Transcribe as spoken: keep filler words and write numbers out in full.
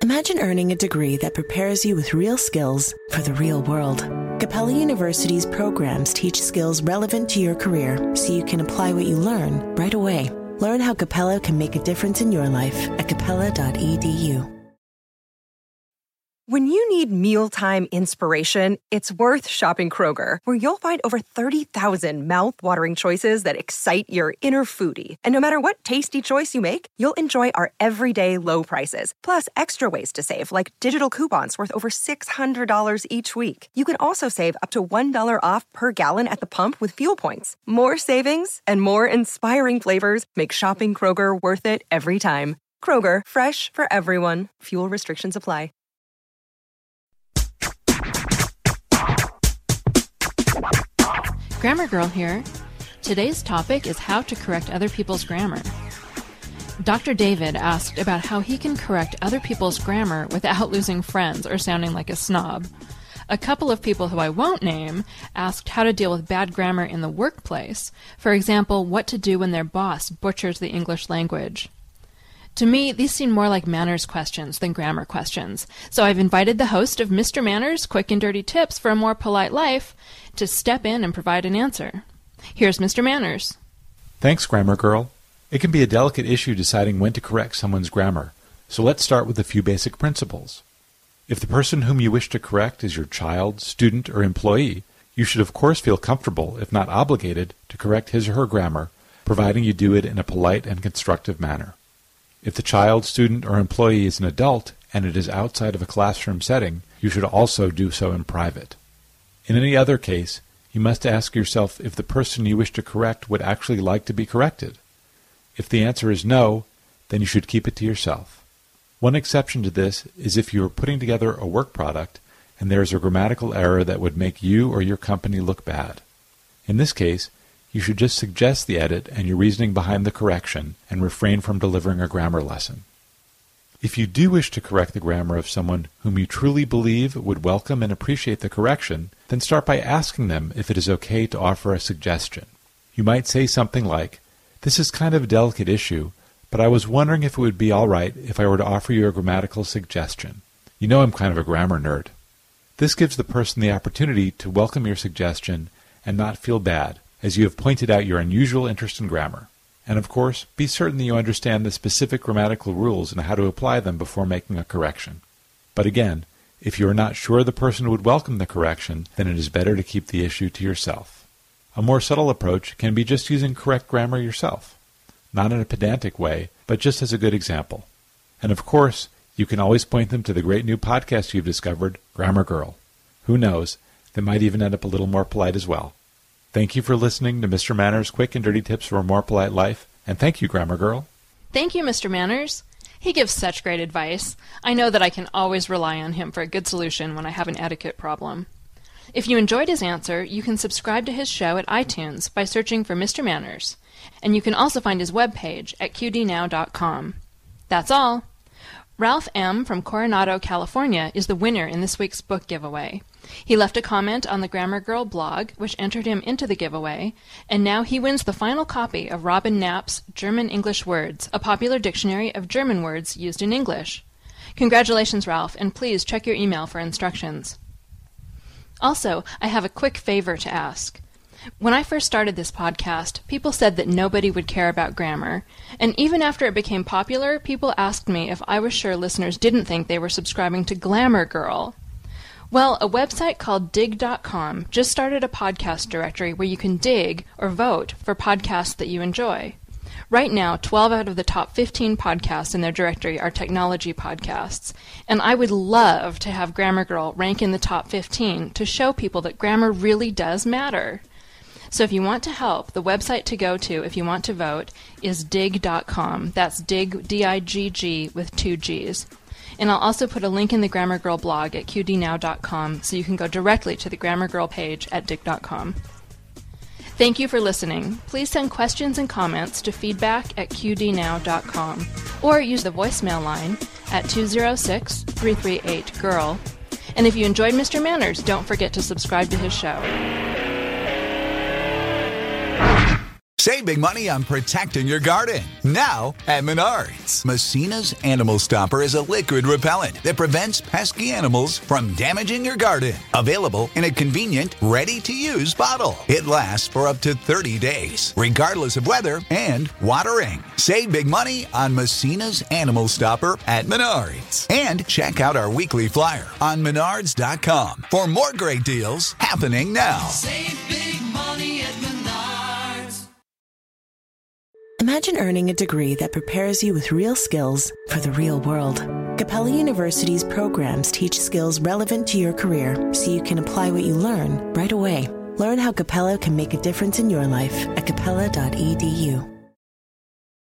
Imagine earning a degree that prepares you with real skills for the real world. Capella University's programs teach skills relevant to your career so you can apply what you learn right away. Learn how Capella can make a difference in your life at capella dot e d u. When you need mealtime inspiration, it's worth shopping Kroger, where you'll find over thirty thousand mouth-watering choices that excite your inner foodie. And no matter what tasty choice you make, you'll enjoy our everyday low prices, plus extra ways to save, like digital coupons worth over six hundred dollars each week. You can also save up to one dollar off per gallon at the pump with fuel points. More savings and more inspiring flavors make shopping Kroger worth it every time. Kroger, fresh for everyone. Fuel restrictions apply. Grammar Girl here. Today's topic is how to correct other people's grammar. Doctor David asked about how he can correct other people's grammar without losing friends or sounding like a snob. A couple of people who I won't name asked how to deal with bad grammar in the workplace. For example, what to do when their boss butchers the English language. To me, these seem more like manners questions than grammar questions, so I've invited the host of Mister Manners' Quick and Dirty Tips for a More Polite Life to step in and provide an answer. Here's Mister Manners. Thanks, Grammar Girl. It can be a delicate issue deciding when to correct someone's grammar, so let's start with a few basic principles. If the person whom you wish to correct is your child, student, or employee, you should of course feel comfortable, if not obligated, to correct his or her grammar, providing you do it in a polite and constructive manner. If the child, student, or employee is an adult and it is outside of a classroom setting, you should also do so in private. In any other case, you must ask yourself if the person you wish to correct would actually like to be corrected. If the answer is no, then you should keep it to yourself. One exception to this is if you are putting together a work product and there is a grammatical error that would make you or your company look bad. In this case, you should just suggest the edit and your reasoning behind the correction and refrain from delivering a grammar lesson. If you do wish to correct the grammar of someone whom you truly believe would welcome and appreciate the correction, then start by asking them if it is okay to offer a suggestion. You might say something like, "This is kind of a delicate issue, but I was wondering if it would be all right if I were to offer you a grammatical suggestion. You know I'm kind of a grammar nerd." This gives the person the opportunity to welcome your suggestion and not feel bad, as you have pointed out your unusual interest in grammar. And of course, be certain that you understand the specific grammatical rules and how to apply them before making a correction. But again, if you are not sure the person would welcome the correction, then it is better to keep the issue to yourself. A more subtle approach can be just using correct grammar yourself. Not in a pedantic way, but just as a good example. And of course, you can always point them to the great new podcast you've discovered, Grammar Girl. Who knows, they might even end up a little more polite as well. Thank you for listening to Mister Manners' Quick and Dirty Tips for a More Polite Life, and thank you, Grammar Girl. Thank you, Mister Manners. He gives such great advice. I know that I can always rely on him for a good solution when I have an etiquette problem. If you enjoyed his answer, you can subscribe to his show at iTunes by searching for Mister Manners, and you can also find his webpage at q d now dot com. That's all. Ralph M. from Coronado, California, is the winner in this week's book giveaway. He left a comment on the Grammar Girl blog, which entered him into the giveaway, and now he wins the final copy of Robin Knapp's German-English Words, a popular dictionary of German words used in English. Congratulations, Ralph, and please check your email for instructions. Also, I have a quick favor to ask. When I first started this podcast, people said that nobody would care about grammar, and even after it became popular, people asked me if I was sure listeners didn't think they were subscribing to Glamour Girl. Well, a website called dig dot com just started a podcast directory where you can dig or vote for podcasts that you enjoy. Right now, twelve out of the top fifteen podcasts in their directory are technology podcasts, and I would love to have Grammar Girl rank in the top fifteen to show people that grammar really does matter. So if you want to help, the website to go to if you want to vote is dig dot com. That's dig, D I G G, with two G's. And I'll also put a link in the Grammar Girl blog at q d now dot com so you can go directly to the Grammar Girl page at dig dot com. Thank you for listening. Please send questions and comments to feedback at q d now dot com or use the voicemail line at two zero six, three three eight, G I R L. And if you enjoyed Mister Manners, don't forget to subscribe to his show. Save big money on protecting your garden. Now at Menards. Messina's Animal Stopper is a liquid repellent that prevents pesky animals from damaging your garden. Available in a convenient, ready-to-use bottle. It lasts for up to thirty days, regardless of weather and watering. Save big money on Messina's Animal Stopper at Menards. And check out our weekly flyer on menards dot com for more great deals happening now. Save big money at Menards. Imagine earning a degree that prepares you with real skills for the real world. Capella University's programs teach skills relevant to your career so you can apply what you learn right away. Learn how Capella can make a difference in your life at capella dot e d u.